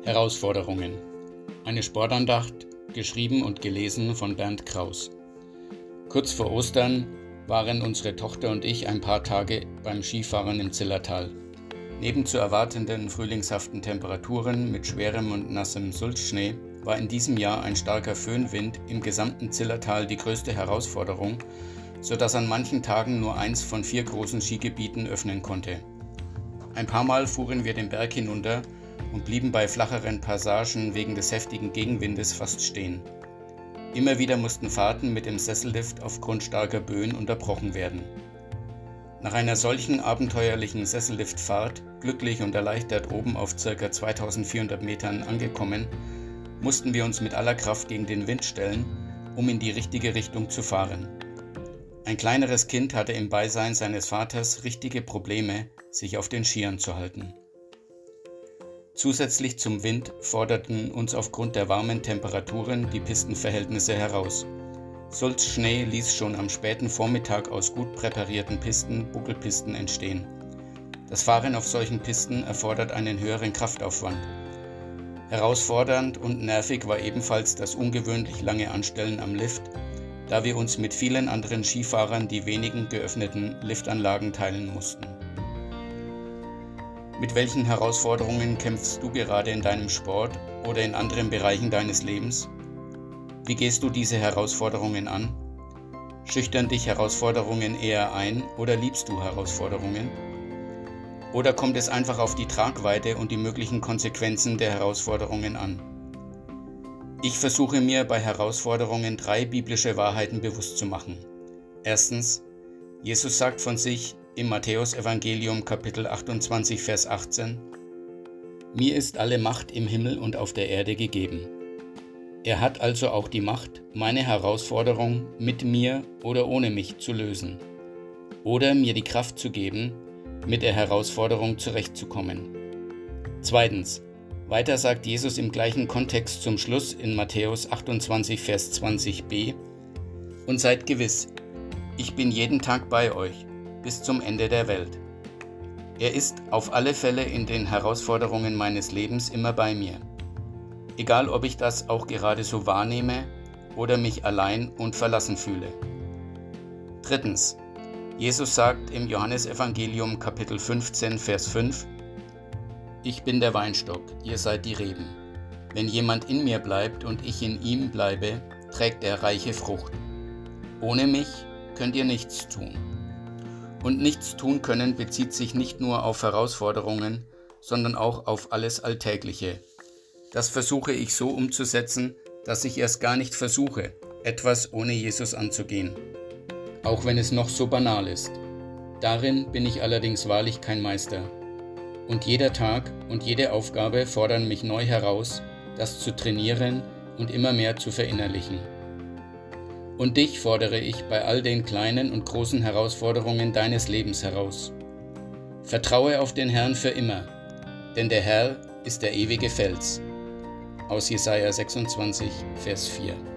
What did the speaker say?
Herausforderungen. Eine Sportandacht, geschrieben und gelesen von Bernd Kraus. Kurz vor Ostern waren unsere Tochter und ich ein paar Tage beim Skifahren im Zillertal. Neben zu erwartenden frühlingshaften Temperaturen mit schwerem und nassem Sulzschnee war in diesem Jahr ein starker Föhnwind im gesamten Zillertal die größte Herausforderung, sodass an manchen Tagen nur eins von 4 großen Skigebieten öffnen konnte. Ein paar Mal fuhren wir den Berg hinunter und blieben bei flacheren Passagen wegen des heftigen Gegenwindes fast stehen. Immer wieder mussten Fahrten mit dem Sessellift aufgrund starker Böen unterbrochen werden. Nach einer solchen abenteuerlichen Sesselliftfahrt, glücklich und erleichtert oben auf ca. 2400 Metern angekommen, mussten wir uns mit aller Kraft gegen den Wind stellen, um in die richtige Richtung zu fahren. Ein kleineres Kind hatte im Beisein seines Vaters richtige Probleme, sich auf den Skiern zu halten. Zusätzlich zum Wind forderten uns aufgrund der warmen Temperaturen die Pistenverhältnisse heraus. Sulzschnee ließ schon am späten Vormittag aus gut präparierten Pisten Buckelpisten entstehen. Das Fahren auf solchen Pisten erfordert einen höheren Kraftaufwand. Herausfordernd und nervig war ebenfalls das ungewöhnlich lange Anstellen am Lift, da wir uns mit vielen anderen Skifahrern die wenigen geöffneten Liftanlagen teilen mussten. Mit welchen Herausforderungen kämpfst du gerade in deinem Sport oder in anderen Bereichen deines Lebens? Wie gehst du diese Herausforderungen an? Schüchtern dich Herausforderungen eher ein oder liebst du Herausforderungen? Oder kommt es einfach auf die Tragweite und die möglichen Konsequenzen der Herausforderungen an? Ich versuche mir bei Herausforderungen 3 biblische Wahrheiten bewusst zu machen. Erstens, Jesus sagt von sich im Matthäus-Evangelium Kapitel 28, Vers 18: Mir ist alle Macht im Himmel und auf der Erde gegeben. Er hat also auch die Macht, meine Herausforderung mit mir oder ohne mich zu lösen. Oder mir die Kraft zu geben, mit der Herausforderung zurechtzukommen. Zweitens, weiter sagt Jesus im gleichen Kontext zum Schluss in Matthäus 28, Vers 20b: Und seid gewiss, ich bin jeden Tag bei euch, bis zum Ende der Welt. Er ist auf alle Fälle in den Herausforderungen meines Lebens immer bei mir. Egal, ob ich das auch gerade so wahrnehme oder mich allein und verlassen fühle. Drittens, Jesus sagt im Johannesevangelium Kapitel 15, Vers 5: Ich bin der Weinstock, ihr seid die Reben. Wenn jemand in mir bleibt und ich in ihm bleibe, trägt er reiche Frucht. Ohne mich könnt ihr nichts tun. Und nichts tun können bezieht sich nicht nur auf Herausforderungen, sondern auch auf alles Alltägliche. Das versuche ich so umzusetzen, dass ich erst gar nicht versuche, etwas ohne Jesus anzugehen. Auch wenn es noch so banal ist. Darin bin ich allerdings wahrlich kein Meister. Und jeder Tag und jede Aufgabe fordern mich neu heraus, das zu trainieren und immer mehr zu verinnerlichen. Und dich fordere ich bei all den kleinen und großen Herausforderungen deines Lebens heraus. Vertraue auf den Herrn für immer, denn der Herr ist der ewige Fels. Aus Jesaja 26, Vers 4.